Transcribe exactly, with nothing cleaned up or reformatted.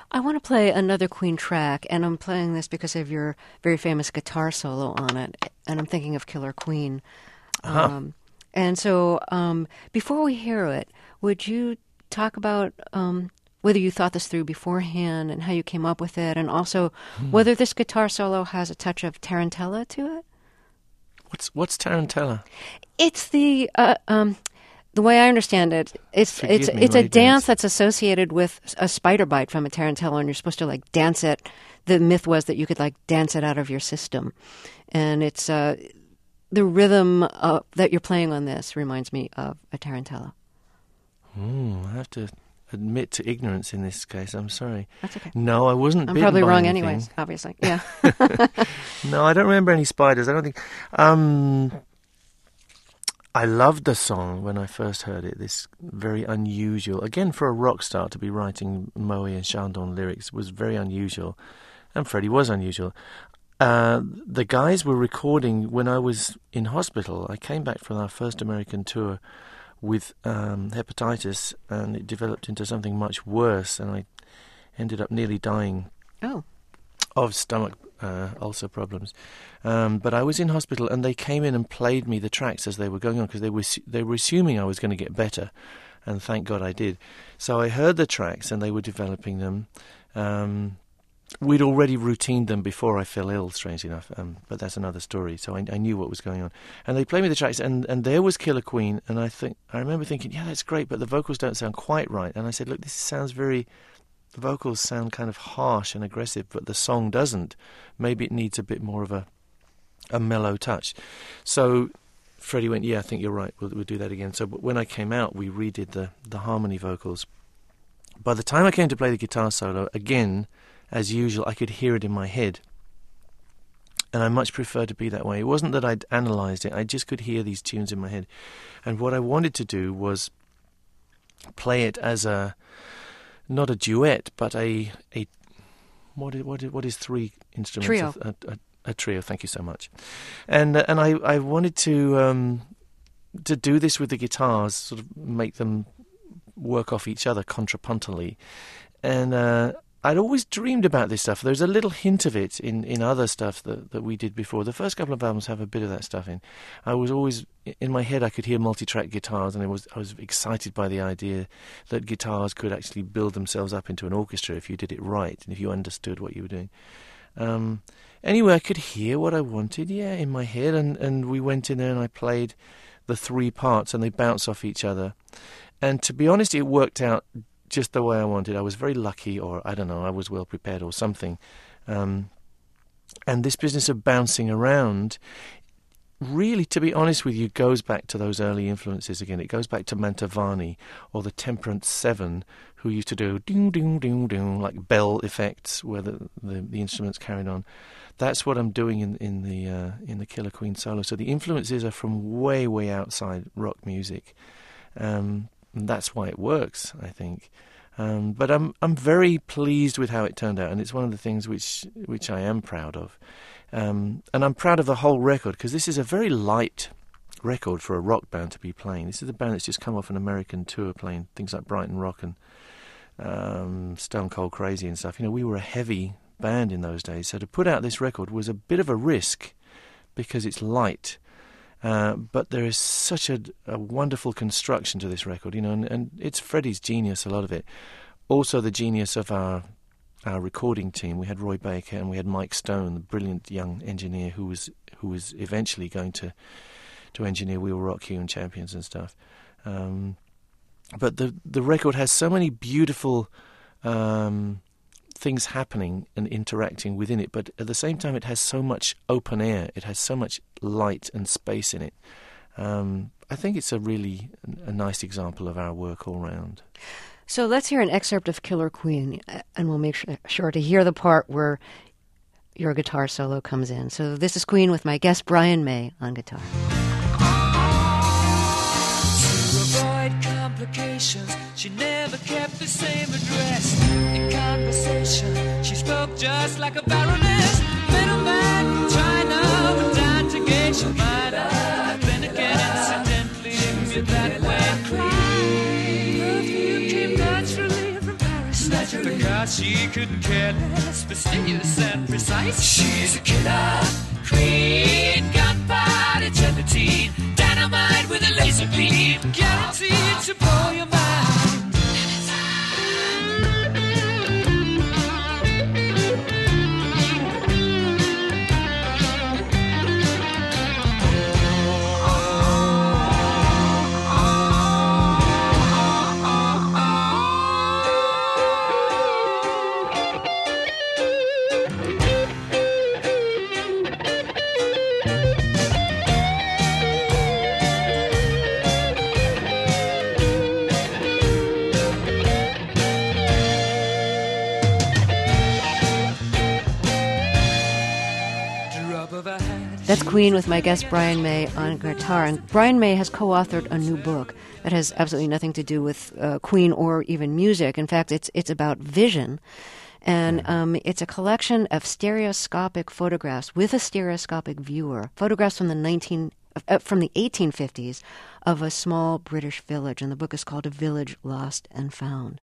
I want to play another Queen track, and I'm playing this because of your very famous guitar solo on it, and I'm thinking of Killer Queen. Uh-huh. Um, and so um, before we hear it, would you talk about um, whether you thought this through beforehand and how you came up with it, and also Hmm. whether this guitar solo has a touch of tarantella to it? What's what's tarantella? It's the uh, um, the way I understand it. It's Forgive it's me, it's a ladies. dance that's associated with a spider bite from a tarantella, and you're supposed to like dance it. The myth was that you could like dance it out of your system, and it's uh, the rhythm uh, that you're playing on this reminds me of a tarantella. Hmm, I have to admit to ignorance in this case. I'm sorry. That's okay. No, I wasn't. I'm bitten probably by wrong, anything. anyways. Obviously, yeah. No, I don't remember any spiders. I don't think. Um, I loved the song when I first heard it. This very unusual, again for a rock star to be writing Moe and Chandon lyrics was very unusual, and Freddie was unusual. Uh, the guys were recording when I was in hospital. I came back from our first American tour with um, hepatitis, and it developed into something much worse, and I ended up nearly dying Oh, of stomach uh, ulcer problems. Um, but I was in hospital, and they came in and played me the tracks as they were going on, because they were they were assuming I was going to get better, and thank God I did. So I heard the tracks, and they were developing them. Um, we'd already routined them before I fell ill, strangely enough, um, but that's another story. So I, I knew what was going on, and they played me the tracks, and, and there was Killer Queen, and I think I remember thinking, yeah, that's great, but the vocals don't sound quite right. And I said, look, this sounds very. The vocals sound kind of harsh and aggressive, but the song doesn't. Maybe it needs a bit more of a a mellow touch. So Freddie went, yeah, I think you're right, we'll, we'll do that again. So but when I came out, we redid the, the harmony vocals. By the time I came to play the guitar solo, again, as usual, I could hear it in my head. And I much prefer to be that way. It wasn't that I'd analysed it, I just could hear these tunes in my head. And what I wanted to do was play it as a, not a duet, but a, a what is, what is, what is three instruments? Trio. A, a, a trio, thank you so much. And uh, and I, I wanted to um, to do this with the guitars, sort of make them work off each other contrapuntally. And uh, I'd always dreamed about this stuff. There's a little hint of it in, in other stuff that, that we did before. The first couple of albums have a bit of that stuff in. I was always, in my head I could hear multi-track guitars, and it was I was excited by the idea that guitars could actually build themselves up into an orchestra if you did it right, and if you understood what you were doing. Um, anyway, I could hear what I wanted, yeah, in my head, and, and we went in there and I played the three parts, and they bounce off each other. And to be honest, it worked out just the way I wanted. I was very lucky, or I don't know, I was well prepared or something. Um, and this business of bouncing around, really, to be honest with you, goes back to those early influences again. It goes back to Mantovani or the Temperance Seven, who used to do ding, ding, ding, ding, like bell effects where the, the, the instruments carried on. That's what I'm doing in, in the uh, in the Killer Queen solo. So the influences are from way, way outside rock music. Um, and that's why it works, I think. Um, but I'm I'm very pleased with how it turned out, and it's one of the things which which I am proud of. Um, and I'm proud of the whole record, because this is a very light record for a rock band to be playing. This is a band that's just come off an American tour playing things like Brighton Rock and um, Stone Cold Crazy and stuff. You know, we were a heavy band in those days, so to put out this record was a bit of a risk because it's light. Uh, but there is such a, a wonderful construction to this record, you know, and, and it's Freddie's genius, a lot of it. Also the genius of our our recording team. We had Roy Baker and we had Mike Stone, the brilliant young engineer who was who was eventually going to to engineer We Will Rock You and Champions and stuff. Um, but the the record has so many beautiful um, things happening and interacting within it, but at the same time it has so much open air, it has so much light and space in it. Um, I think it's a really a nice example of our work all round. So let's hear an excerpt of Killer Queen, and we'll make sure to hear the part where your guitar solo comes in. So this is Queen with my guest Brian May on guitar. To avoid complications, she never kept the same address. In conversation, she spoke just like a baroness. Middleman from China went down to Geisha Minor. Then again, incidentally, moved that way. Perfume came naturally from Paris. Naturally 'cause she couldn't care less, fastidious and precise. She's a killer queen, gunpowder gelatine, dynamite with a laser beam, guaranteed to blow your mind. That's Queen with my guest Brian May on guitar. And Brian May has co-authored a new book that has absolutely nothing to do with uh, Queen or even music. In fact, it's it's about vision. And um, it's a collection of stereoscopic photographs with a stereoscopic viewer, photographs from the nineteen uh, from the eighteen fifties of a small British village. And the book is called A Village Lost and Found.